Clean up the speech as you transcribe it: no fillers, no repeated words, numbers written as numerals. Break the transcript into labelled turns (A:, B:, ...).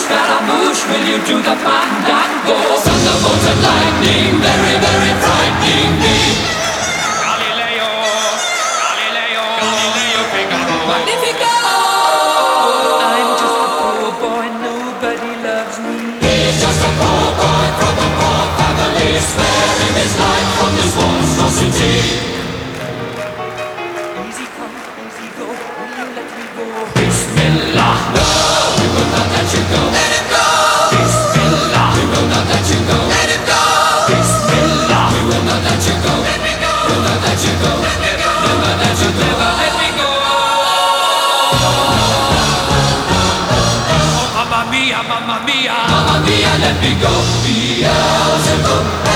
A: Scaramouche, will you do the fandango? Thunderbolts and lightning, very, very frightening me. Galileo, Galileo, Galileo Figaro. Magnifico! I'm just a poor boy, nobody loves me. He's just a poor boy from a poor family, sparing his life from this monstrosity. Easy come, easy go, will you let me go? Bismillah, no, we will not let you go. Let him go! Bismillah, we will not let you go. Let him go! Bismillah, we will not let you go. Let me go! We'll not let you go. Let me go! Never let you go. Never let me go. Oh, mamma mia, let me go. Beelzebub.